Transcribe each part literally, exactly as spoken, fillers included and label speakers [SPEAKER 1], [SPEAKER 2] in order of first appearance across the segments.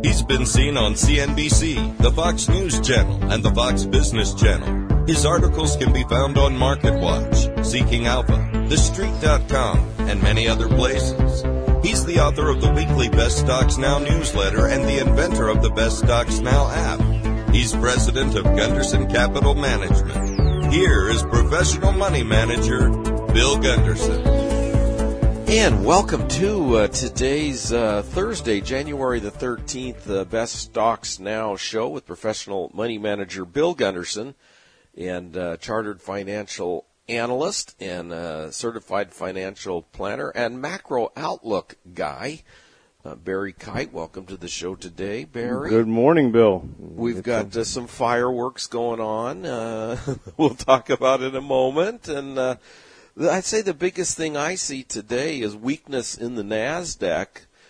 [SPEAKER 1] He's been seen on C N B C, the Fox News Channel, and the Fox Business Channel. His articles can be found on MarketWatch, Seeking Alpha, The Street dot com, and many other places. He's the author of the weekly Best Stocks Now newsletter and the inventor of the Best Stocks Now app. He's president of Gunderson Capital Management. Here is professional money manager, Bill Gunderson.
[SPEAKER 2] And welcome to uh, today's uh, Thursday, January the thirteenth, uh, Best Stocks Now show with professional money manager Bill Gunderson and uh, chartered financial analyst and uh, certified financial planner and macro outlook guy, uh, Barry Kite. Welcome to the show today, Barry.
[SPEAKER 3] Good morning, Bill.
[SPEAKER 2] We've
[SPEAKER 3] it's
[SPEAKER 2] got uh, some fireworks going on. Uh, we'll talk about it in a moment. And uh, I'd say the biggest thing I see today is weakness in the NASDAQ.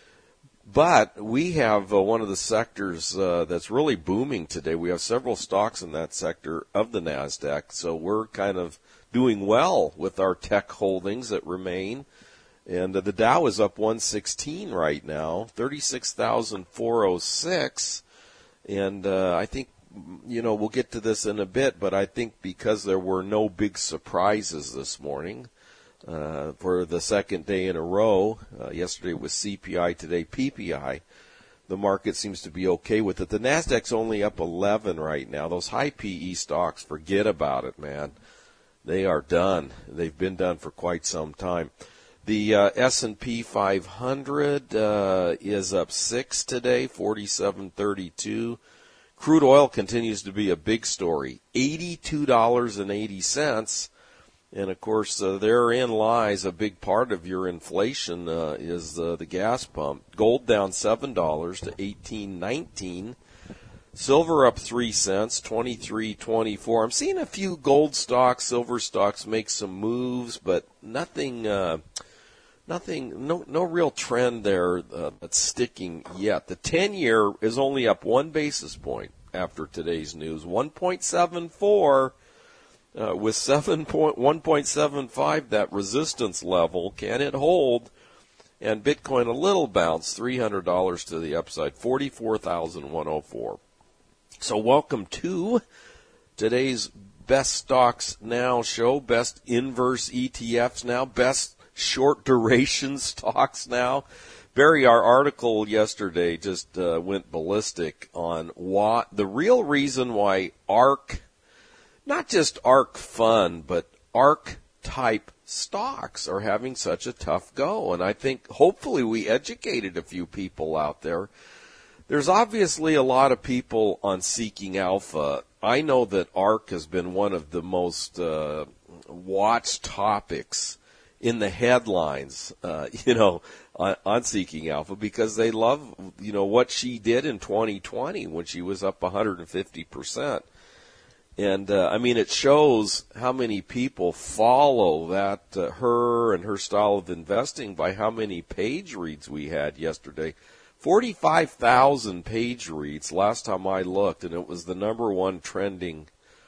[SPEAKER 2] But we have uh, one of the sectors uh, that's really booming today. We have several stocks in that sector of the NASDAQ, so we're kind of doing well with our tech holdings that remain. And uh, the Dow is up one sixteen right now, thirty-six thousand four hundred six. And uh, I think, you know, we'll get to this in a bit, but I think because there were no big surprises this morning, Uh, for the second day in a row. Uh, yesterday was C P I, today P P I. The market seems to be okay with it. The NASDAQ's only up eleven right now. Those high P E stocks, forget about it, man. They are done. They've been done for quite some time. The uh, S and P five hundred uh, is up six today, forty-seven thirty-two. Crude oil continues to be a big story, eighty-two dollars and eighty cents. And, of course, uh, therein lies a big part of your inflation uh, is uh, the gas pump. Gold down seven dollars to eighteen nineteen. Silver up three cents, twenty-three twenty-four. I'm seeing a few gold stocks, silver stocks make some moves, but nothing, uh, nothing, no, no real trend there uh, that's sticking yet. The ten-year is only up one basis point after today's news, one point seven four. Uh, with seven point one point seven five, that resistance level, can it hold? And Bitcoin a little bounce, three hundred dollars to the upside, forty-four thousand one hundred four. So welcome to today's Best Stocks Now show, Best Inverse E T Fs Now, Best Short Duration Stocks Now. Barry, our article yesterday just uh, went ballistic on why, the real reason why ARK, not just ARK Fund, but ARK-type stocks are having such a tough go. And I think hopefully we educated a few people out there. There's obviously a lot of people on Seeking Alpha. I know that ARK has been one of the most uh, watched topics in the headlines, uh, you know, on, on Seeking Alpha because they love, you know, what she did in twenty twenty when she was up one hundred fifty percent. And, uh, I mean, it shows how many people follow that, uh, her and her style of investing by how many page reads we had yesterday. forty-five thousand page reads last time I looked, and it was the number one trending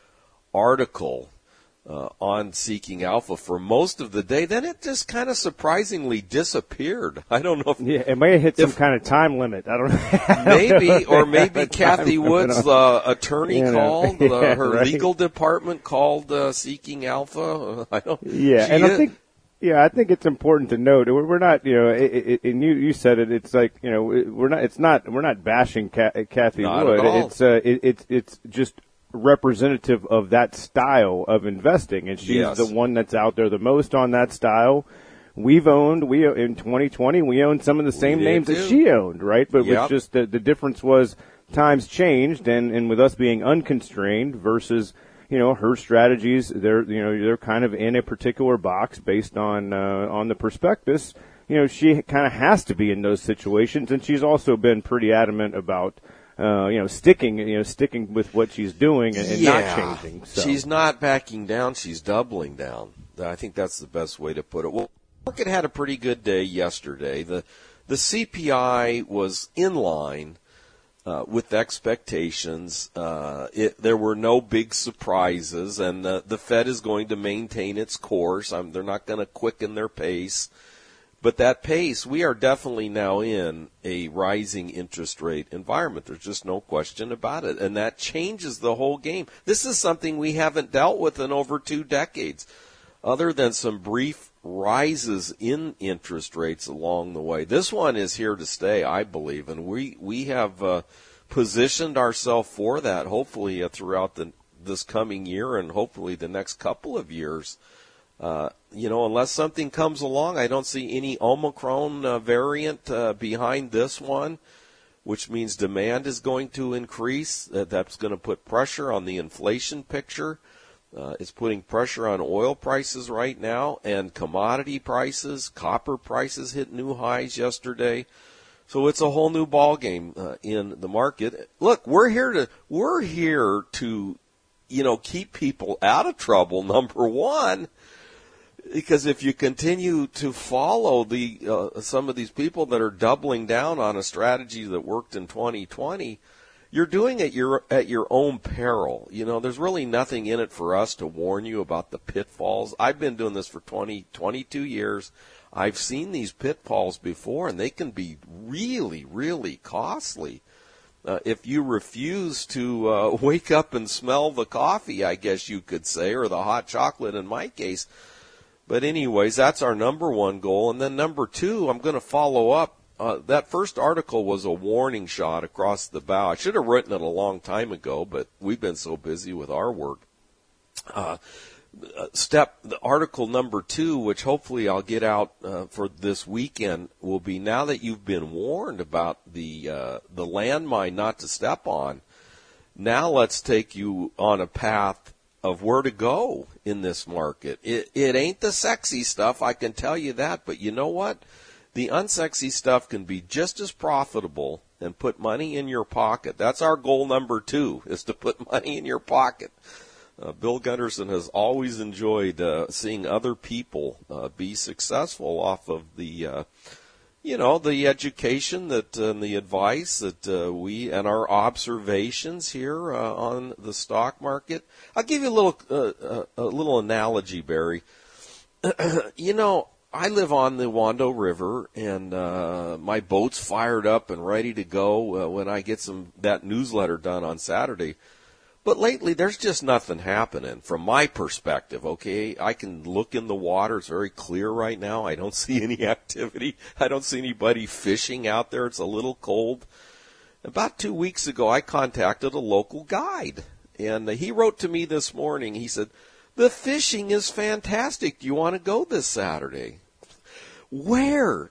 [SPEAKER 2] article uh, on Seeking Alpha for most of the day. Then it just kind of surprisingly disappeared. I don't know if...
[SPEAKER 3] Yeah, it may have hit some if, kind of time limit. I don't know.
[SPEAKER 2] Maybe, or maybe Kathy Wood's uh, attorney you know, called, uh, yeah, her right? legal department called uh, Seeking Alpha. I don't...
[SPEAKER 3] Yeah, and I think... Yeah, I think it's important to note we're not, you know, it, it, and you you said it. It's like, you know, we're not. It's not. We're not bashing Kathy
[SPEAKER 2] not
[SPEAKER 3] Wood.
[SPEAKER 2] At all.
[SPEAKER 3] It's uh, it, it's it's just representative of that style of investing, and she's
[SPEAKER 2] yes.
[SPEAKER 3] the one that's out there the most on that style. We've owned we in twenty twenty we owned some of the same names
[SPEAKER 2] too.
[SPEAKER 3] that she owned, right? But
[SPEAKER 2] yep.
[SPEAKER 3] it's just the, the difference was times changed, and and with us being unconstrained versus, you know, her strategies, they're, you know, they're kind of in a particular box based on, uh, on the prospectus. You know, she kind of has to be in those situations, and she's also been pretty adamant about, uh, you know, sticking, you know, sticking with what she's doing and, and
[SPEAKER 2] yeah.
[SPEAKER 3] not changing. So.
[SPEAKER 2] She's not backing down, she's doubling down. I think that's the best way to put it. Well, the market had a pretty good day yesterday. The, the C P I was in line Uh, with expectations. Uh, it, there were no big surprises, and the, the Fed is going to maintain its course. Um, they're not going to quicken their pace. But that pace, we are definitely now in a rising interest rate environment. There's just no question about it. And that changes the whole game. This is something we haven't dealt with in over two decades, other than some brief rises in interest rates along the way. This one is here to stay, I believe, and we, we have uh, positioned ourselves for that, hopefully, uh, throughout the, this coming year and hopefully the next couple of years. Uh, you know, unless something comes along, I don't see any Omicron uh, variant uh, behind this one, which means demand is going to increase. Uh, that's going to put pressure on the inflation picture. Uh, it's putting pressure on oil prices right now and commodity prices. Copper prices hit new highs yesterday. So it's a whole new ballgame uh, in the market. Look, we're here to we're here to, you know, keep people out of trouble, number one. Because if you continue to follow the uh, some of these people that are doubling down on a strategy that worked in twenty twenty, you're doing it your, at your own peril. You know, there's really nothing in it for us to warn you about the pitfalls. I've been doing this for twenty, twenty-two years. I've seen these pitfalls before, and they can be really, really costly. Uh, if you refuse to uh, wake up and smell the coffee, I guess you could say, or the hot chocolate in my case. But anyways, that's our number one goal. And then number two, I'm going to follow up. Uh, that first article was a warning shot across the bow. I should have written it a long time ago, but we've been so busy with our work. Uh, step, the article number two, which hopefully I'll get out uh, for this weekend, will be now that you've been warned about the uh, the landmine not to step on, now let's take you on a path of where to go in this market. It, it ain't the sexy stuff, I can tell you that, but you know what? The unsexy stuff can be just as profitable and put money in your pocket. That's our goal number two, is to put money in your pocket. Uh, Bill Gunderson has always enjoyed uh, seeing other people uh, be successful off of the uh, you know, the education that uh, and the advice that uh, we and our observations here uh, on the stock market. I'll give you a little uh, a little analogy, Barry. You know, I live on the Wando River, and uh, my boat's fired up and ready to go uh, when I get some that newsletter done on Saturday. But lately, there's just nothing happening from my perspective, okay? I can look in the water. It's very clear right now. I don't see any activity. I don't see anybody fishing out there. It's a little cold. About two weeks ago, I contacted a local guide, and he wrote to me this morning. He said, the fishing is fantastic. Do you want to go this Saturday? Where?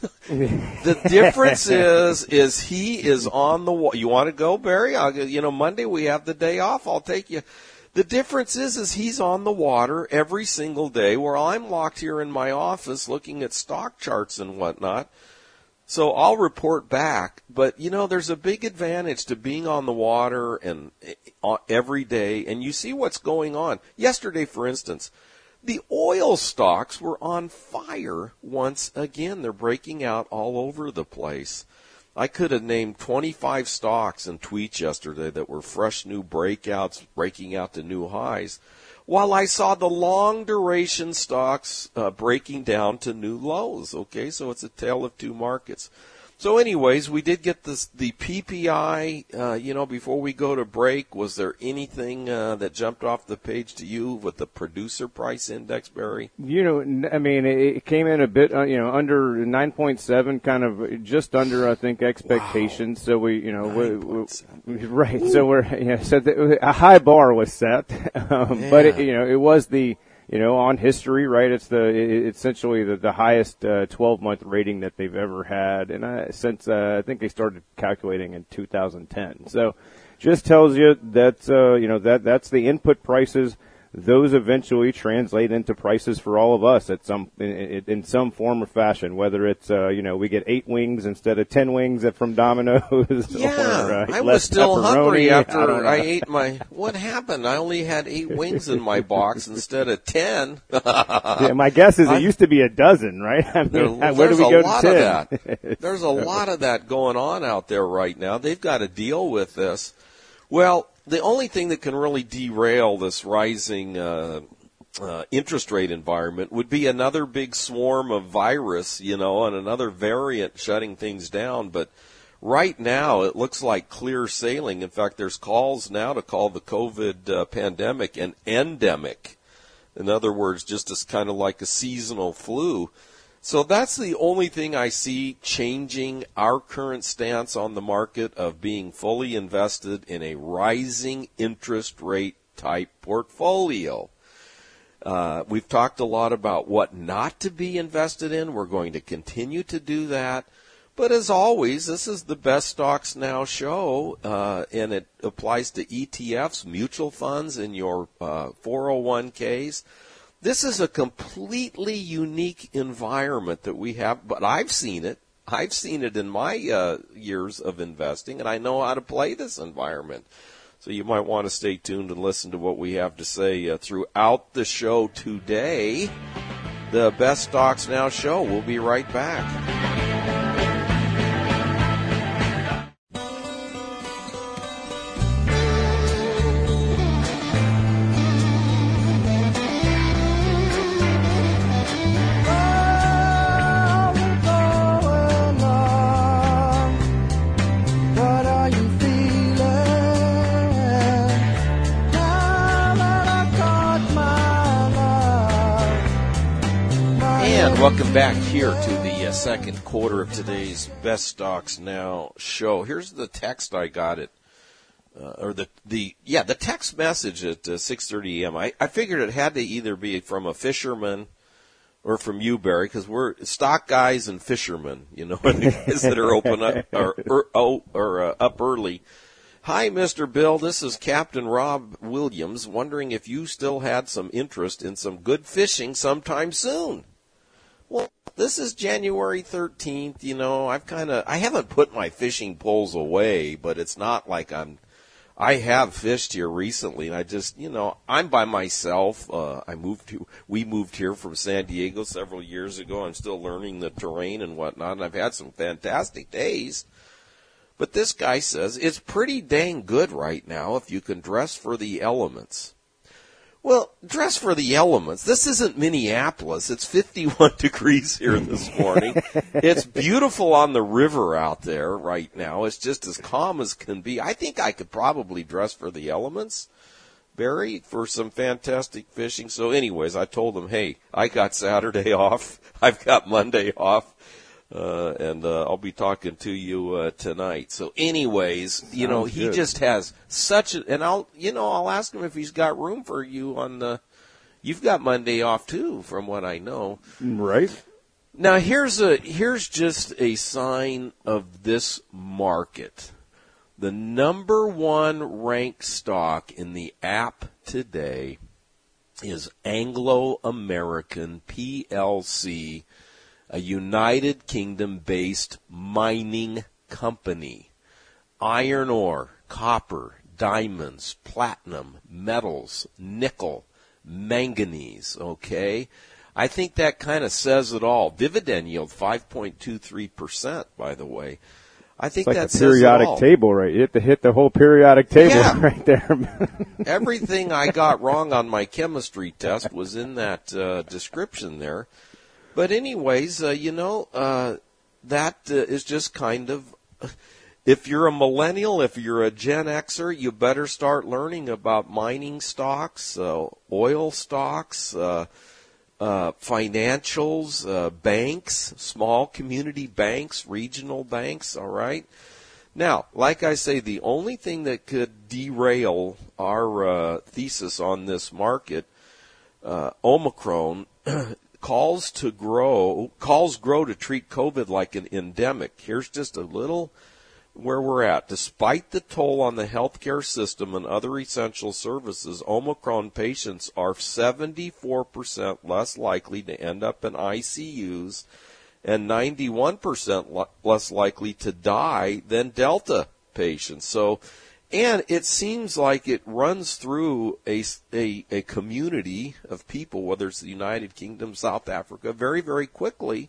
[SPEAKER 2] The difference is, is he is on the water. You want to go, Barry? I'll, you know, Monday we have the day off. I'll take you. The difference is, is he's on the water every single day, where I'm locked here in my office looking at stock charts and whatnot. So I'll report back. But, you know, there's a big advantage to being on the water and uh, every day, and you see what's going on. Yesterday, for instance, the oil stocks were on fire once again. They're breaking out all over the place. I could have named twenty-five stocks in tweets yesterday that were fresh new breakouts, breaking out to new highs, while I saw the long duration stocks uh, breaking down to new lows. Okay, so it's a tale of two markets. So anyways, we did get this, the P P I, uh, you know, before we go to break. Was there anything uh, that jumped off the page to you with the producer price index, Barry?
[SPEAKER 3] You know, I mean, it came in a bit, uh, you know, under nine point seven, kind of just under, I think, expectations. Wow. So we, you know, we, we, right. Ooh. So we're, you know, so the, a high bar was set, um, yeah. But it, you know, it was the, you know, on history, right? It's the it's essentially the, the highest uh, twelve-month rating that they've ever had, and I, since uh, I think they started calculating in two thousand ten. So, just tells you that uh, you know that that's the input prices. Those eventually translate into prices for all of us at some in, in some form or fashion. Whether it's uh, you know we get eight wings instead of ten wings from Domino's.
[SPEAKER 2] Yeah,
[SPEAKER 3] or, uh,
[SPEAKER 2] I was still
[SPEAKER 3] pepperoni.
[SPEAKER 2] hungry after
[SPEAKER 3] I,
[SPEAKER 2] I ate my. What happened? I only had eight wings in my box instead of ten.
[SPEAKER 3] Yeah, my guess is it I, used to be a dozen, right? I mean,
[SPEAKER 2] there,
[SPEAKER 3] where do we go to ten?
[SPEAKER 2] Of that. There's a lot of that going on out there right now. They've got to deal with this. Well, the only thing that can really derail this rising uh, uh, interest rate environment would be another big swarm of virus, you know, and another variant shutting things down. But right now, it looks like clear sailing. In fact, there's calls now to call the COVID uh, pandemic an endemic. In other words, just as kind of like a seasonal flu. So that's the only thing I see changing our current stance on the market of being fully invested in a rising interest rate type portfolio. Uh, we've talked a lot about what not to be invested in. We're going to continue to do that. But as always, this is the Best Stocks Now show, uh, and it applies to E T Fs, mutual funds, and your uh, four oh one k's. This is a completely unique environment that we have, but I've seen it. I've seen it in my uh, years of investing, and I know how to play this environment. So you might want to stay tuned and listen to what we have to say uh, throughout the show today. The Best Stocks Now show. We'll be right back. Welcome back here to the uh, second quarter of today's Best Stocks Now show. Here's the text I got it, uh, or the, the, yeah, the text message at uh, six thirty a.m. I, I figured it had to either be from a fisherman or from you, Barry, because we're stock guys and fishermen, you know, and the guys that are open up, or, or, oh, or uh, up early. Hi, Mister Bill. This is Captain Rob Williams, wondering if you still had some interest in some good fishing sometime soon. Well, this is January thirteenth, you know, I've kind of, I haven't put my fishing poles away, but it's not like I'm, I have fished here recently, and I just, you know, I'm by myself. Uh, I moved to, we moved here from San Diego several years ago. I'm still learning the terrain and whatnot, and I've had some fantastic days. But this guy says it's pretty dang good right now if you can dress for the elements. Well, dress for the elements. This isn't Minneapolis. It's fifty-one degrees here this morning. It's beautiful on the river out there right now. It's just as calm as can be. I think I could probably dress for the elements, Barry, for some fantastic fishing. So anyways, I told him, hey, I got Saturday off. I've got Monday off. Uh, and, uh, I'll be talking to you, uh, tonight. So anyways, you know, he
[SPEAKER 3] good.
[SPEAKER 2] just has such a, and I'll, you know, I'll ask him if he's got room for you on the, you've got Monday off too, from what I know.
[SPEAKER 3] Right.
[SPEAKER 2] Now here's a, here's just a sign of this market. The number one ranked stock in the app today is Anglo American P L C, a United Kingdom-based mining company. Iron ore, copper, diamonds, platinum, metals, nickel, manganese, okay? I think that kind of says it all. Dividend yield, five point two three percent, by the way. I think
[SPEAKER 3] it's like
[SPEAKER 2] that
[SPEAKER 3] a periodic
[SPEAKER 2] says it all.
[SPEAKER 3] table, right? You have to hit the whole periodic table
[SPEAKER 2] Yeah.
[SPEAKER 3] right there.
[SPEAKER 2] Everything I got wrong on my chemistry test was in that uh, description there. But anyways, uh, you know, uh, that uh, is just kind of, if you're a millennial, if you're a Gen Xer, you better start learning about mining stocks, uh, oil stocks, uh, uh, financials, uh, banks, small community banks, regional banks, all right? Now, like I say, the only thing that could derail our uh, thesis on this market, uh, Omicron, calls to grow, calls grow to treat COVID like an endemic. Here's just a little where we're at. Despite the toll on the healthcare system and other essential services, Omicron patients are seventy-four percent less likely to end up in I C Us and ninety-one percent l- less likely to die than Delta patients. So, and it seems like it runs through a, a, a community of people, whether it's the United Kingdom, South Africa, very, very quickly.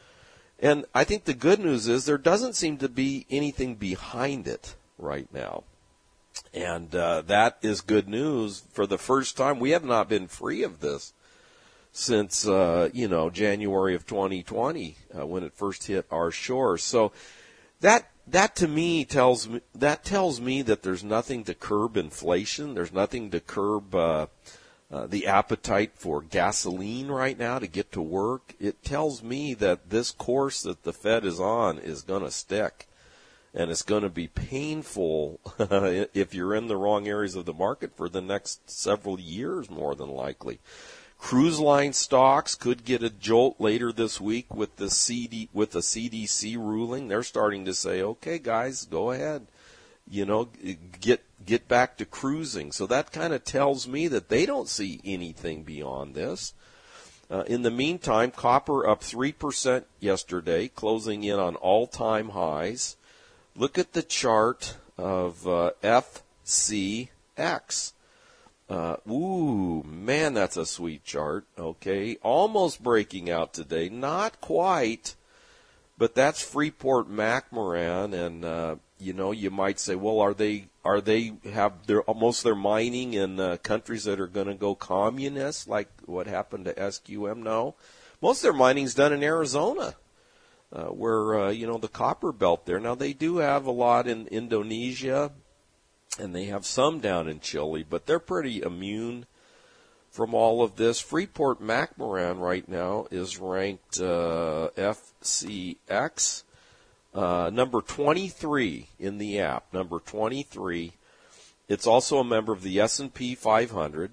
[SPEAKER 2] And I think the good news is there doesn't seem to be anything behind it right now. And uh, that is good news. For the first time, we have not been free of this since, uh, you know, January of twenty twenty, uh, when it first hit our shores. So that that to me tells me that tells me that there's nothing to curb inflation. There's nothing to curb uh, uh, the appetite for gasoline right now to get to work. It tells me that this course that the Fed is on is going to stick, and it's going to be painful if you're in the wrong areas of the market for the next several years, more than likely. Cruise line stocks could get a jolt later this week with the C D with the C D C ruling. They're starting to say, "Okay, guys, go ahead, you know, get get back to cruising." So that kind of tells me that they don't see anything beyond this. Uh, in the meantime, copper up three percent yesterday, closing in on all-time highs. Look at the chart of uh, F C X. Uh, ooh, man, that's a sweet chart. Okay, almost breaking out today, not quite, but that's Freeport-McMoRan, and uh, you know, you might say, well, are they are they have their most of their mining in uh, countries that are going to go communist, like what happened to S Q M? No, most of their mining's done in Arizona, uh, where uh, you know the copper belt there. Now they do have a lot in Indonesia. And they have some down in Chile, but they're pretty immune from all of this. Freeport-McMoRan right now is ranked uh, F C X, uh, number twenty-three in the app, number twenty-three. It's also a member of the S and P five hundred.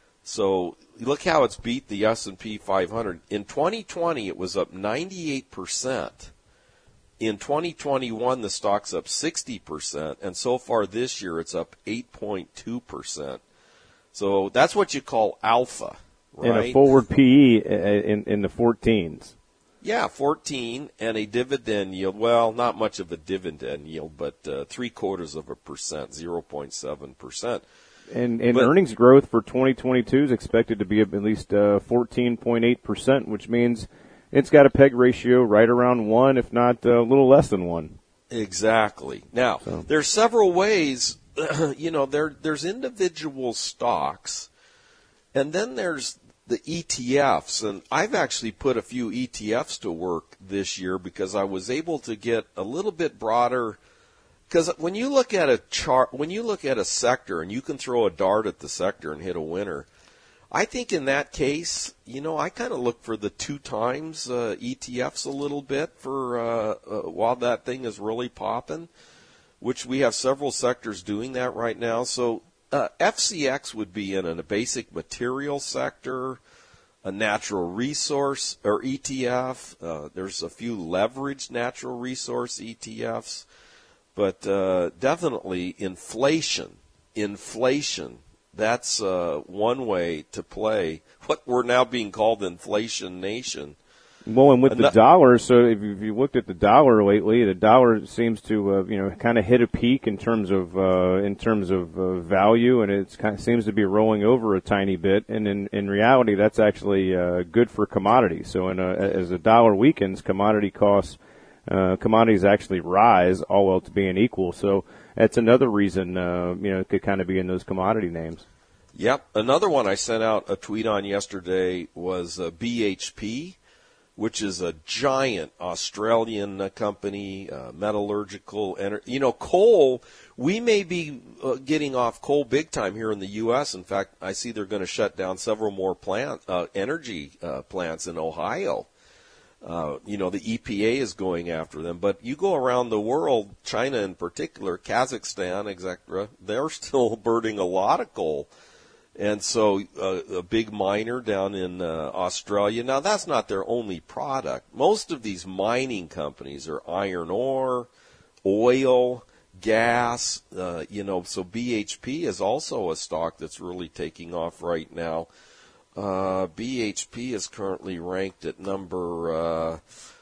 [SPEAKER 2] So look how it's beat the S and P five hundred. In twenty twenty, it was up ninety-eight percent. In twenty twenty-one, the stock's up sixty percent, and so far this year it's up eight point two percent. So that's what you call alpha, right?
[SPEAKER 3] And a forward P E in, in the fourteens.
[SPEAKER 2] Yeah, fourteen, and a dividend yield. Well, not much of a dividend yield, but uh, three quarters of a percent, zero point seven percent.
[SPEAKER 3] And, and
[SPEAKER 2] but,
[SPEAKER 3] earnings growth for twenty twenty-two is expected to be at least uh, fourteen point eight percent, which means it's got a peg ratio right around one, if not a little less than one.
[SPEAKER 2] Exactly. Now, so. There's several ways, you know, there there's individual stocks, and then there's the E T Fs. And I've actually put a few E T Fs to work this year because I was able to get a little bit broader. Because when you look at a chart, when you look at a sector, and you can throw a dart at the sector and hit a winner, I think in that case, you know, I kind of look for the two times uh, E T Fs a little bit for uh, uh, while that thing is really popping, which we have several sectors doing that right now. So uh, F C X would be in a basic material sector, a natural resource or E T F. Uh, there's a few leveraged natural resource E T Fs, but uh, definitely inflation, inflation. That's uh, one way to play what we're now being called inflation nation.
[SPEAKER 3] Well, and with the dollar, so if you, if you looked at the dollar lately, the dollar seems to, uh, you know, kind of hit a peak in terms of uh, in terms of uh, value, and it kind of seems to be rolling over a tiny bit. And in, in reality, that's actually uh, good for commodities. So, in a, as the dollar weakens, commodity costs, uh, commodities actually rise, all else being equal. So. That's another reason, uh, you know, it could kind of be in those commodity names.
[SPEAKER 2] Yep. Another one I sent out a tweet on yesterday was uh, B H P, which is a giant Australian uh, company, uh, metallurgical energy. You know, coal, we may be uh, getting off coal big time here in the U S. In fact, I see they're going to shut down several more plant, uh, energy uh, plants in Ohio. Uh, you know, the E P A is going after them. But you go around the world, China in particular, Kazakhstan, et cetera, they're still burning a lot of coal. And so uh, a big miner down in uh, Australia. Now, that's not their only product. Most of these mining companies are iron ore, oil, gas, uh, you know, so B H P is also a stock that's really taking off right now. Uh, B H P is currently ranked at number, uh,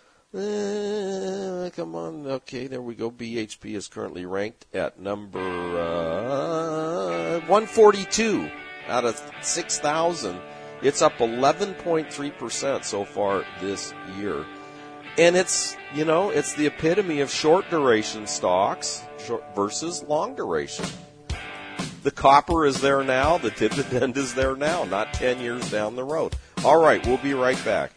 [SPEAKER 2] uh, come on, okay, there we go. B H P is currently ranked at number, uh, one forty-two out of six thousand. It's up eleven point three percent so far this year. And it's, you know, it's the epitome of short duration stocks short versus long duration. the copper is there now. The dividend is there now, not ten years down the road. All right, we'll be right back.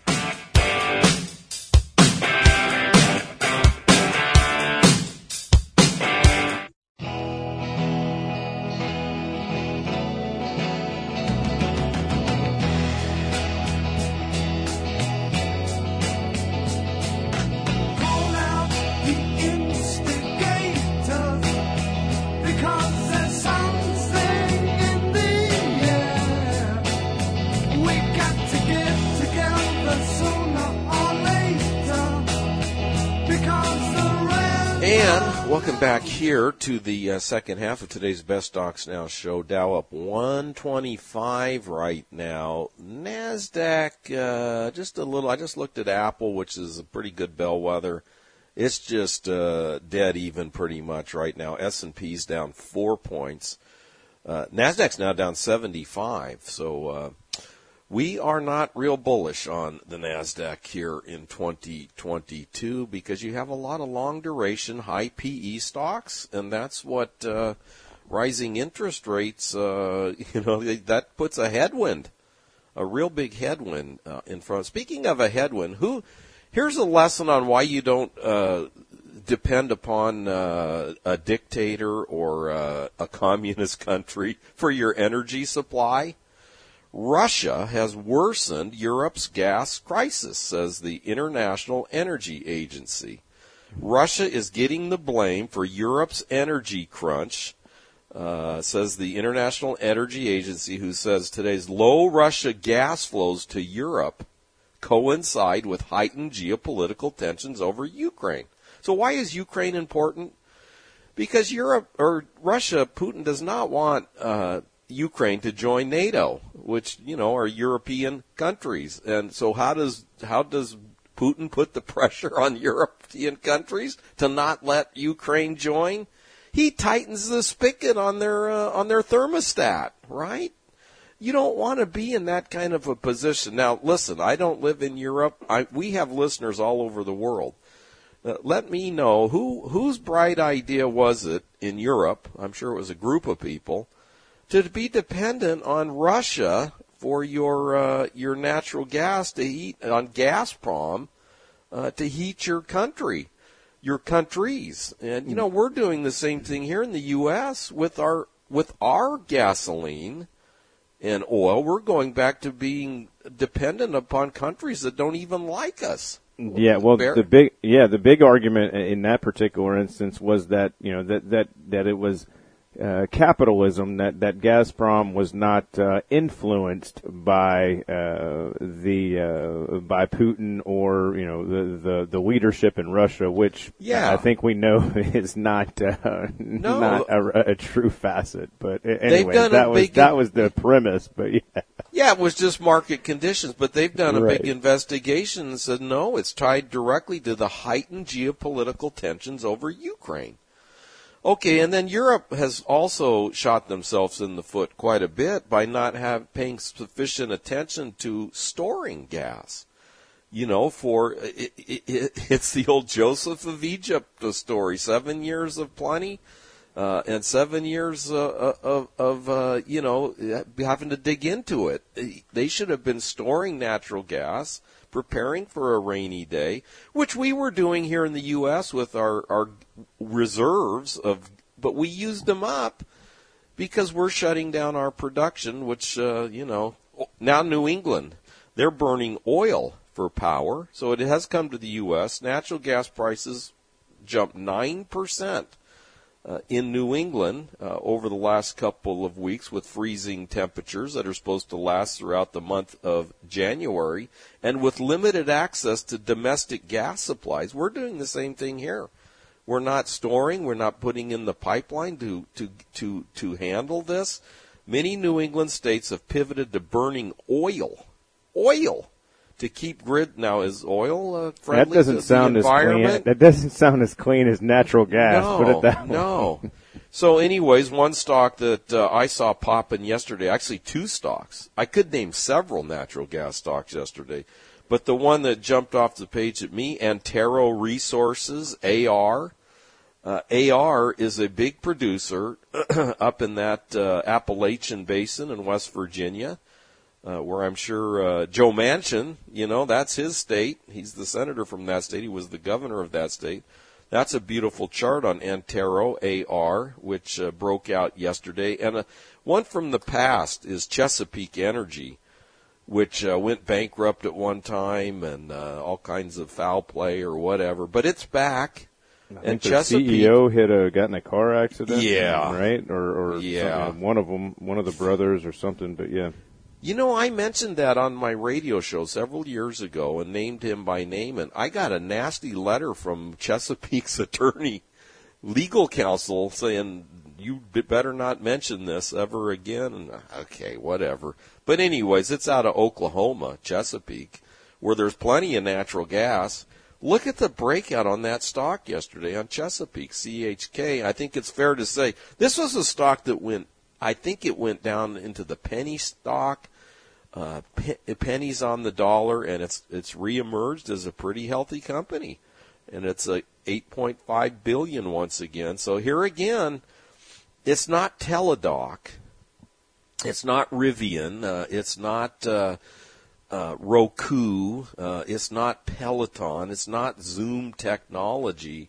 [SPEAKER 2] Welcome back here to the uh, second half of today's Best Stocks Now show. Dow up one twenty-five right now. NASDAQ, uh, just a little. I just looked at Apple, which is a pretty good bellwether. It's just uh, dead even pretty much right now. S and P's down four points. Uh, NASDAQ's now down seventy-five. So uh, we are not real bullish on the NASDAQ here in twenty twenty-two because you have a lot of long-duration, high-P E stocks, and that's what uh, rising interest rates, uh, you know, that puts a headwind, a real big headwind uh, in front. Speaking of a headwind, who? Here's a lesson on why you don't uh, depend upon uh, a dictator or uh, a communist country for your energy supply. Russia has worsened Europe's gas crisis, says the International Energy Agency. Russia is getting the blame for Europe's energy crunch, uh, says the International Energy Agency, who says today's low Russia gas flows to Europe coincide with heightened geopolitical tensions over Ukraine. So why is Ukraine important? Because Europe, or Russia, Putin does not want uh, Ukraine to join NATO, which, you know, are European countries. And so how does how does Putin put the pressure on European countries to not let Ukraine join? He tightens the spigot on their uh, on their thermostat, right? You don't want to be in that kind of a position. Now, listen, I don't live in Europe. I, we have listeners all over the world. Uh, let me know who whose bright idea was it in Europe? I'm sure it was a group of people, to be dependent on Russia for your uh, your natural gas to heat, on Gazprom uh, to heat your country, your countries. And you know, we're doing the same thing here in the U S with our with our gasoline and oil. We're going back to being dependent upon countries that don't even like us.
[SPEAKER 3] Yeah, well, the big yeah the big argument in that particular instance was that you know that that that it was Uh, capitalism, that, that Gazprom was not uh, influenced by uh, the uh, by Putin or you know the, the, the leadership in Russia, which
[SPEAKER 2] yeah.
[SPEAKER 3] I think we know is not uh,
[SPEAKER 2] no.
[SPEAKER 3] not a, a true facet. But anyway, that was big, that was the premise. But yeah,
[SPEAKER 2] yeah, it was just market conditions. But they've done a
[SPEAKER 3] right.
[SPEAKER 2] big investigation and said no, it's tied directly to the heightened geopolitical tensions over Ukraine. Okay, and then Europe has also shot themselves in the foot quite a bit by not have paying sufficient attention to storing gas. You know, for it, it, it's the old Joseph of Egypt story: seven years of plenty, uh, and seven years uh, of, of uh, you know, having to dig into it. They should have been storing natural gas, preparing for a rainy day, which we were doing here in the U S with our, our reserves of, but we used them up because we're shutting down our production, which, uh, you know, now New England, they're burning oil for power. So it has come to the U S. Natural gas prices jumped nine percent. Uh, in New England uh, over the last couple of weeks with freezing temperatures that are supposed to last throughout the month of January, and with limited access to domestic gas supplies. We're doing the same thing here. We're not storing, we're not putting in the pipeline to to to to handle this. Many New England states have pivoted to burning oil. Oil. To keep grid now is oil uh, friendly
[SPEAKER 3] that doesn't
[SPEAKER 2] to
[SPEAKER 3] sound
[SPEAKER 2] the environment?
[SPEAKER 3] As clean. That doesn't sound as clean as natural gas.
[SPEAKER 2] No,
[SPEAKER 3] put it that way.
[SPEAKER 2] no. So, anyways, one stock that uh, I saw popping yesterday, actually two stocks. I could name several natural gas stocks yesterday, but the one that jumped off the page at me, Antero Resources, A R. Uh, A R is a big producer up in that uh, Appalachian Basin in West Virginia, uh, where I'm sure uh, Joe Manchin, you know, that's his state. He's the senator from that state. He was the governor of that state. That's a beautiful chart on Antero A R, which uh, broke out yesterday. And uh, one from the past is Chesapeake Energy, which uh, went bankrupt at one time and uh, all kinds of foul play or whatever. But it's back.
[SPEAKER 3] I think
[SPEAKER 2] And
[SPEAKER 3] the
[SPEAKER 2] Chesapeake,
[SPEAKER 3] C E O had a got in a car accident.
[SPEAKER 2] Yeah.
[SPEAKER 3] right, or or
[SPEAKER 2] Yeah.
[SPEAKER 3] something. one of them, one of the brothers or something. But yeah,
[SPEAKER 2] you know, I mentioned that on my radio show several years ago and named him by name, and I got a nasty letter from Chesapeake's attorney, legal counsel, saying you better not mention this ever again. And, okay, whatever. But anyways, it's out of Oklahoma, Chesapeake, where there's plenty of natural gas. Look at the breakout on that stock yesterday on Chesapeake, C H K. I think it's fair to say this was a stock that went, I think it went down into the penny stock, uh, pe- pennies on the dollar, and it's it's reemerged as a pretty healthy company. And it's a eight point five billion dollars once again. So here again, it's not Teladoc. It's not Rivian. Uh, it's not... Uh, Uh, Roku, uh, it's not Peloton, it's not Zoom Technology.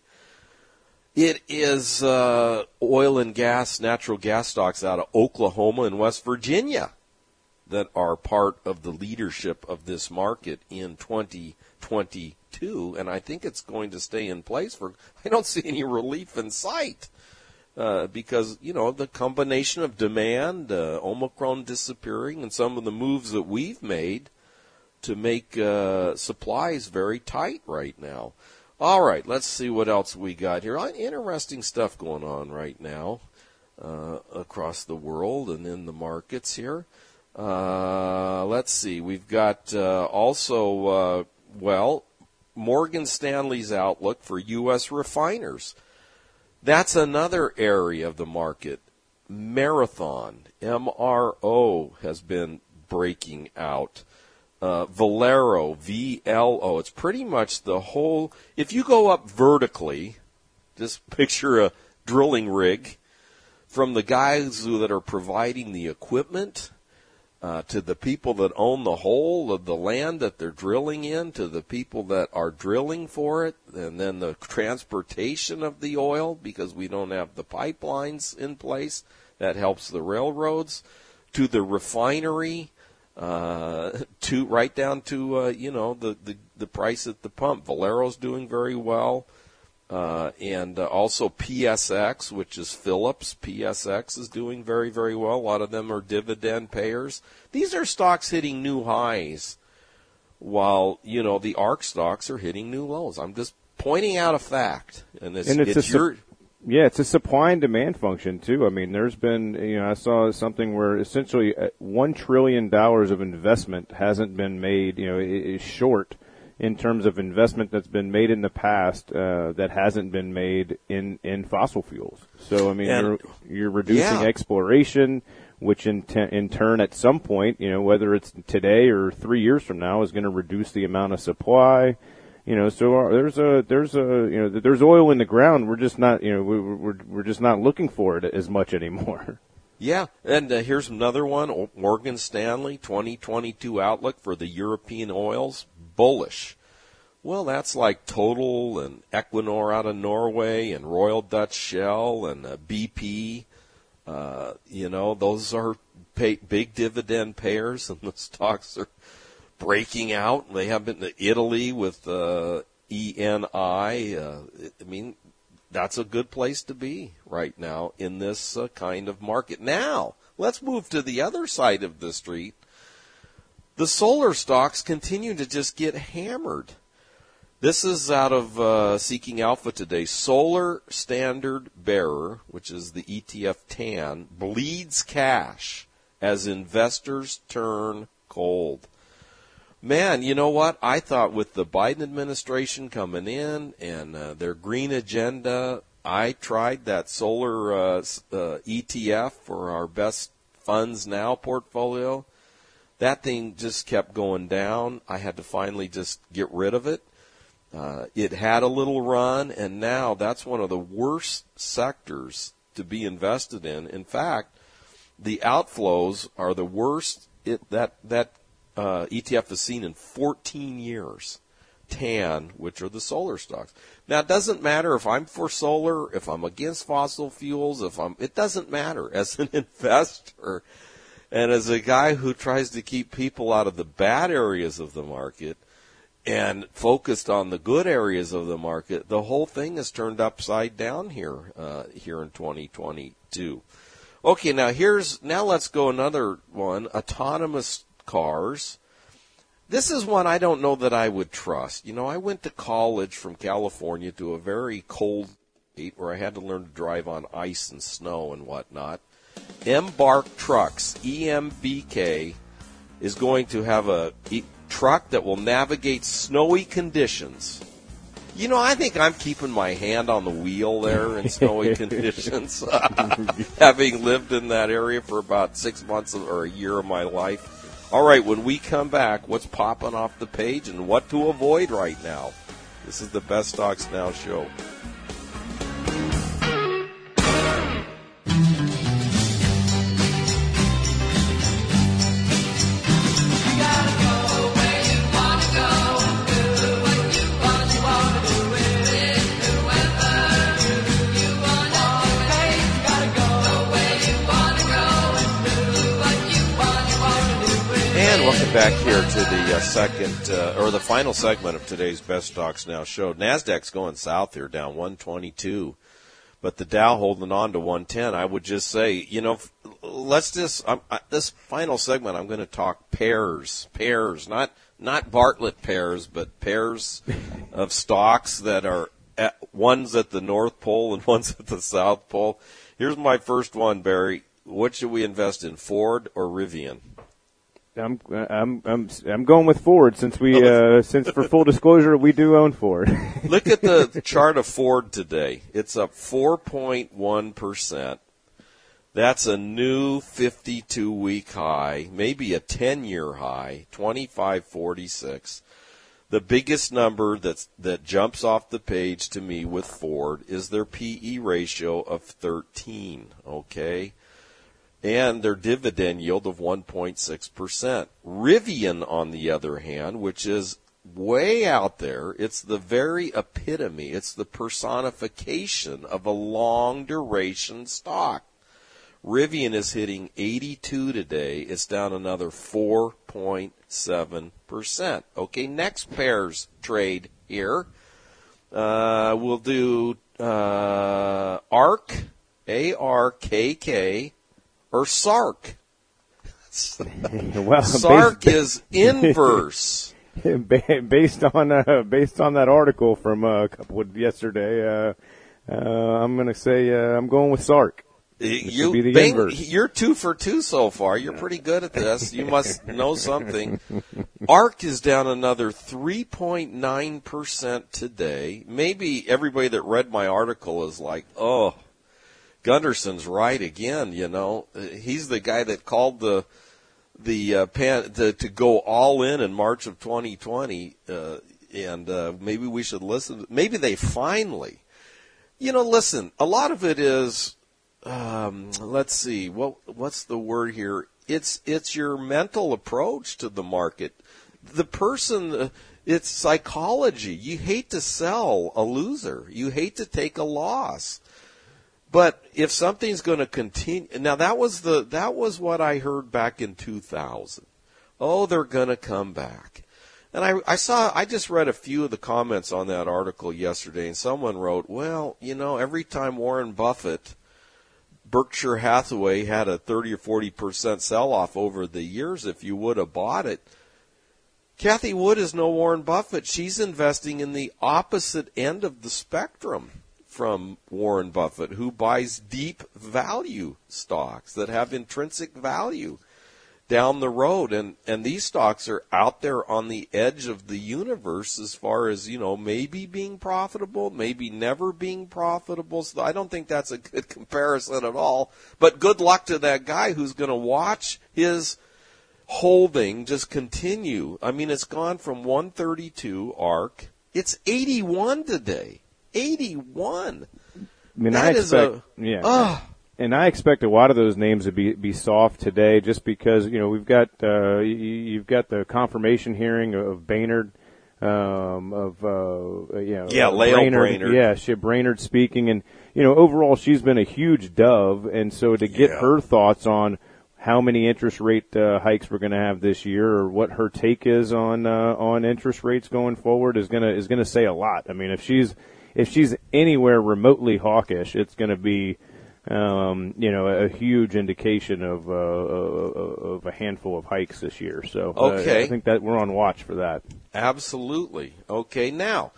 [SPEAKER 2] It is uh, oil and gas, natural gas stocks out of Oklahoma and West Virginia that are part of the leadership of this market in twenty twenty-two, and I think it's going to stay in place for, I don't see any relief in sight. Uh, because, you know, the combination of demand, uh, Omicron disappearing, and some of the moves that we've made to make uh, supplies very tight right now. All right, let's see what else we got here. Interesting stuff going on right now uh, across the world and in the markets here. Uh, let's see. We've got uh, also, uh, well, Morgan Stanley's outlook for U S refiners. That's another area of the market. Marathon, M R O, has been breaking out. Uh, Valero, V L O. It's pretty much the whole. If you go up vertically, just picture a drilling rig from the guys who, that are providing the equipment uh, to the people that own the whole of the land that they're drilling in, to the people that are drilling for it, and then the transportation of the oil because we don't have the pipelines in place. That helps the railroads, to the refinery. Uh, to right down to uh, you know the, the the price at the pump. Valero's doing very well, uh, and uh, also P S X, which is Phillips. P S X is doing very very well. A lot of them are dividend payers. These are stocks hitting new highs, while you know the A R C stocks are hitting new lows. I'm just pointing out a fact, and it's,
[SPEAKER 3] and it's,
[SPEAKER 2] it's
[SPEAKER 3] a
[SPEAKER 2] your.
[SPEAKER 3] Yeah, it's a supply and demand function too. I mean, there's been, you know, I saw something where essentially one trillion dollars of investment hasn't been made, you know, is short in terms of investment that's been made in the past uh, that hasn't been made in, in fossil fuels. So, I mean,
[SPEAKER 2] And,
[SPEAKER 3] you're, you're reducing
[SPEAKER 2] yeah.
[SPEAKER 3] exploration, which in, te- in turn at some point, you know, whether it's today or three years from now, is going to reduce the amount of supply. You know, so our, there's a there's a you know there's oil in the ground. We're just not you know we, we're we're just not looking for it as much anymore.
[SPEAKER 2] Yeah, and uh, here's another one. Morgan Stanley twenty twenty-two outlook for the European oils, bullish. Well, that's like Total and Equinor out of Norway and Royal Dutch Shell and uh, B P. Uh, you know, those are pay, big dividend payers, and the stocks are breaking out. They have been to Italy with uh, E N I. Uh, I mean, that's a good place to be right now in this uh, kind of market. Now, let's move to the other side of the street. The solar stocks continue to just get hammered. This is out of uh, Seeking Alpha today. Solar Standard Bearer, which is the E T F T A N, bleeds cash as investors turn cold. Man, you know what? I thought with the Biden administration coming in and uh, their green agenda, I tried that solar uh, uh, E T F for our best funds now portfolio. That thing just kept going down. I had to finally just get rid of it. Uh, it had a little run, and now that's one of the worst sectors to be invested in. In fact, the outflows are the worst it, that that uh, E T F has seen in fourteen years. T A N, which are the solar stocks. Now, it doesn't matter if I'm for solar, if I'm against fossil fuels, if I'm. It doesn't matter. As an investor and as a guy who tries to keep people out of the bad areas of the market and focused on the good areas of the market, the whole thing is turned upside down here uh, here in twenty twenty-two. Okay, now here's now let's go another one, autonomous cars. This is one I don't know that I would trust. You know, I went to college from California to a very cold state where I had to learn to drive on ice and snow and whatnot. Embark Trucks, E M B K, is going to have a e- truck that will navigate snowy conditions. You know, I think I'm keeping my hand on the wheel there in snowy conditions, having lived in that area for about six months or a year of my life. All right, when we come back, what's popping off the page and what to avoid right now? This is the Best Stocks Now show. Welcome back here to the uh, second, uh, or the final segment of today's Best Stocks Now show. NASDAQ's going south here, down one twenty-two, but the Dow holding on to one ten. I would just say, you know, let's just, um, uh, this final segment, I'm going to talk pairs, pairs, not not Bartlett pairs, but pairs of stocks that are, at, one's at the North Pole and one's at the South Pole. Here's my first one, Barry. What should we invest in, Ford or Rivian?
[SPEAKER 3] I'm I'm I'm I'm going with Ford since we uh, since for full disclosure we do own Ford.
[SPEAKER 2] Look at the chart of Ford today. It's up four point one percent. That's a new fifty-two week high, maybe a ten-year high, twenty-five forty-six. The biggest number that's that jumps off the page to me with Ford is their P E ratio of thirteen, okay? And their dividend yield of one point six percent. Rivian, on the other hand, which is way out there, it's the very epitome, it's the personification of a long-duration stock. Rivian is hitting eighty-two today. It's down another four point seven percent. Okay, next pairs trade here. Uh, we'll do uh, ARK, A R K K, or S A R K.
[SPEAKER 3] Well,
[SPEAKER 2] S A R K is inverse.
[SPEAKER 3] Based on uh, based on that article from uh, a couple of yesterday, uh, uh, I'm going to say uh, I'm going with S A R K.
[SPEAKER 2] You, bang, you're two for two so far. You're pretty good at this. You must know something. ARK is down another three point nine percent today. Maybe everybody that read my article is like, oh, Gunderson's right again, you know. He's the guy that called the the uh, pan to, to go all in in March of twenty twenty, uh, and uh, maybe we should listen. Maybe they finally, you know, listen. A lot of it is, um, let's see, what what's the word here? It's it's your mental approach to the market. The person, uh, it's psychology. You hate to sell a loser. You hate to take a loss. But if something's going to continue, now that was the that was what I heard back in two thousand. Oh, they're going to come back. And I, I saw, I just read a few of the comments on that article yesterday, and someone wrote, well, you know, every time Warren Buffett, Berkshire Hathaway had a thirty or forty percent sell-off over the years, if you would have bought it. Cathie Wood is no Warren Buffett. She's investing in the opposite end of the spectrum from Warren Buffett, who buys deep value stocks that have intrinsic value down the road. And, and these stocks are out there on the edge of the universe as far as, you know, maybe being profitable, maybe never being profitable. So I don't think that's a good comparison at all. But good luck to that guy who's going to watch his holding just continue. I mean, it's gone from one thirty-two ARK It's eighty-one today. eighty-one.
[SPEAKER 3] I mean,
[SPEAKER 2] that
[SPEAKER 3] I
[SPEAKER 2] is
[SPEAKER 3] expect,
[SPEAKER 2] a,
[SPEAKER 3] yeah.
[SPEAKER 2] Oh.
[SPEAKER 3] And I expect a lot of those names to be be soft today, just because you know we've got uh, you, you've got the confirmation hearing of Brainerd, um, of uh, you know
[SPEAKER 2] yeah, Lael
[SPEAKER 3] Brainerd,
[SPEAKER 2] Brainerd.
[SPEAKER 3] yeah, she Brainerd speaking, and you know overall she's been a huge dove, and so to get
[SPEAKER 2] yeah.
[SPEAKER 3] her thoughts on how many interest rate uh, hikes we're going to have this year, or what her take is on uh, on interest rates going forward, is gonna is gonna say a lot. I mean, if she's if she's anywhere remotely hawkish, it's going to be. Um, you know, a huge indication of uh, of a handful of hikes this year. So uh,
[SPEAKER 2] okay.
[SPEAKER 3] I think that we're on watch for that.
[SPEAKER 2] Absolutely. Okay, now,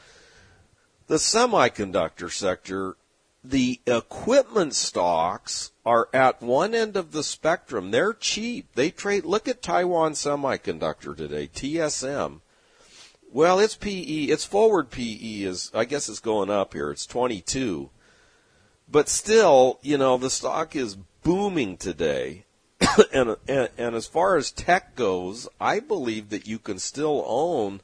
[SPEAKER 2] the semiconductor sector, the equipment stocks are at one end of the spectrum. They're cheap. They trade. Look at Taiwan Semiconductor today, T S M. Well, its P E, its forward P E is, I guess it's going up here. It's twenty-two. But still, you know, the stock is booming today. and, and and as far as tech goes, I believe that you can still own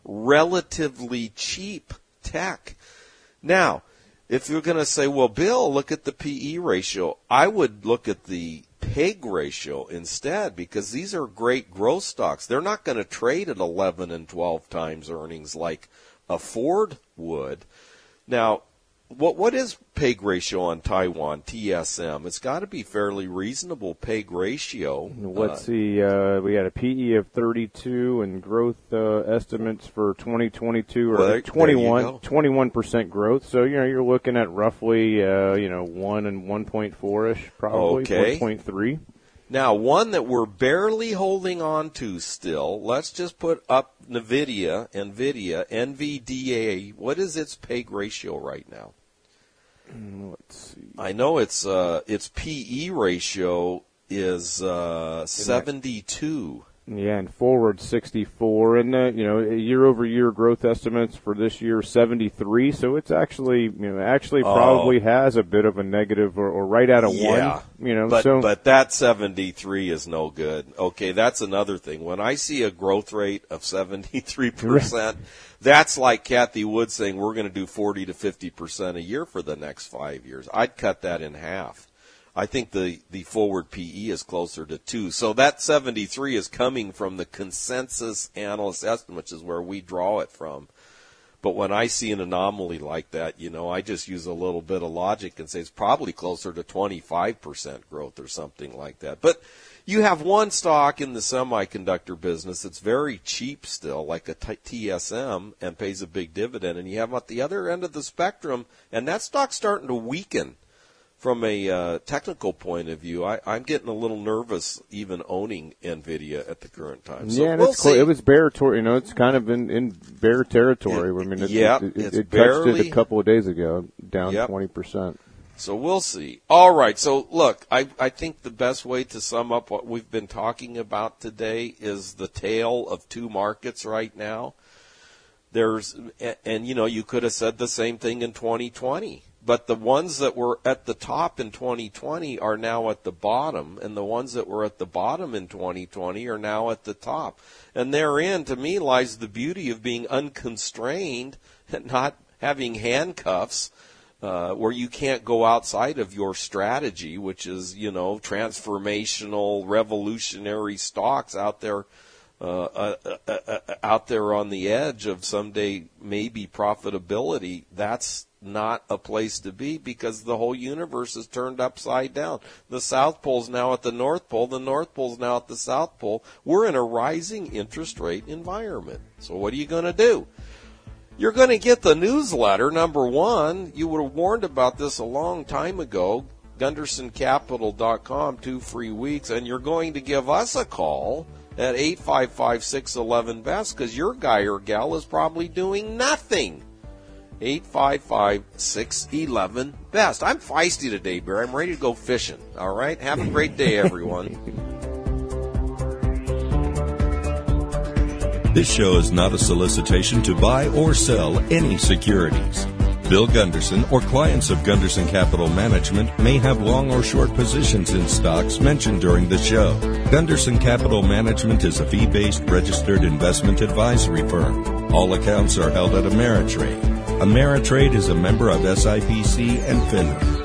[SPEAKER 2] relatively cheap tech. Now, if you're going to say, well, Bill, look at the P E ratio, I would look at the P E G ratio instead, because these are great growth stocks. They're not going to trade at eleven and twelve times earnings like a Ford would. Now, What what is P E G ratio on Taiwan, T S M? It's got to be fairly reasonable P E G ratio.
[SPEAKER 3] Let's
[SPEAKER 2] uh,
[SPEAKER 3] see. Uh, we had a P E of thirty-two, and growth uh, estimates for twenty twenty-two are
[SPEAKER 2] well, there,
[SPEAKER 3] twenty-one, twenty-one percent growth. So you know you're looking at roughly uh, you know one and one point four ish, probably
[SPEAKER 2] okay.
[SPEAKER 3] one point three.
[SPEAKER 2] Now, one that we're barely holding on to still, let's just put up NVIDIA, NVIDIA, N V D A. What is its P E G ratio right now?
[SPEAKER 3] Let's see.
[SPEAKER 2] I know its uh, its P E ratio is uh, seventy-two.
[SPEAKER 3] Yeah, and forward sixty-four, and uh, you know year-over-year growth estimates for this year seventy-three. So it's actually you know actually probably
[SPEAKER 2] oh.
[SPEAKER 3] has a bit of a negative or, or right out of
[SPEAKER 2] yeah.
[SPEAKER 3] one. You know,
[SPEAKER 2] but
[SPEAKER 3] so
[SPEAKER 2] but that seventy-three is no good. Okay, that's another thing. When I see a growth rate of seventy-three percent, that's like Kathy Wood saying we're going to do forty to fifty percent a year for the next five years. I'd cut that in half. I think the, the forward P E is closer to two. So that seventy-three is coming from the consensus analyst estimates, is where we draw it from. But when I see an anomaly like that, you know, I just use a little bit of logic and say it's probably closer to twenty-five percent growth or something like that. But you have one stock in the semiconductor business that's very cheap still, like a T S M, and pays a big dividend. And you have at the other end of the spectrum, and that stock's starting to weaken. From a uh, technical point of view, I, I'm getting a little nervous even owning NVIDIA at the current time. So
[SPEAKER 3] yeah, and
[SPEAKER 2] we'll
[SPEAKER 3] it's close.
[SPEAKER 2] see.
[SPEAKER 3] It was bear territory. You know, it's kind of in, in bear territory.
[SPEAKER 2] It,
[SPEAKER 3] I mean, it,
[SPEAKER 2] yeah,
[SPEAKER 3] it, it,
[SPEAKER 2] it's
[SPEAKER 3] it
[SPEAKER 2] barely,
[SPEAKER 3] touched it a couple of days ago, down
[SPEAKER 2] yep.
[SPEAKER 3] twenty percent.
[SPEAKER 2] So we'll see. All right. So look, I, I think the best way to sum up what we've been talking about today is the tale of two markets right now. There's, and, and you know, you could have said the same thing in twenty twenty. But the ones that were at the top in twenty twenty are now at the bottom, and the ones that were at the bottom in twenty twenty are now at the top. And therein, to me, lies the beauty of being unconstrained and not having handcuffs uh, where you can't go outside of your strategy, which is, you know, transformational, revolutionary stocks out there. Uh, uh, uh, uh, out there on the edge of someday maybe profitability. That's not a place to be, because the whole universe is turned upside down. The South Pole's now at the North Pole. The North Pole's now at the South Pole. We're in a rising interest rate environment. So what are you going to do? You're going to get the newsletter, number one. You would have warned about this a long time ago. Gunderson Capital dot com, two free weeks. And you're going to give us a call at eight five five, six one one, B E S T, because your guy or gal is probably doing nothing. eight five five, six one one, B E S T. I'm feisty today, Bear. I'm ready to go fishing. All right? Have a great day, everyone.
[SPEAKER 1] This show is not a solicitation to buy or sell any securities. Bill Gunderson or clients of Gunderson Capital Management may have long or short positions in stocks mentioned during the show. Gunderson Capital Management is a fee-based registered investment advisory firm. All accounts are held at Ameritrade. Ameritrade is a member of S I P C and FINRA.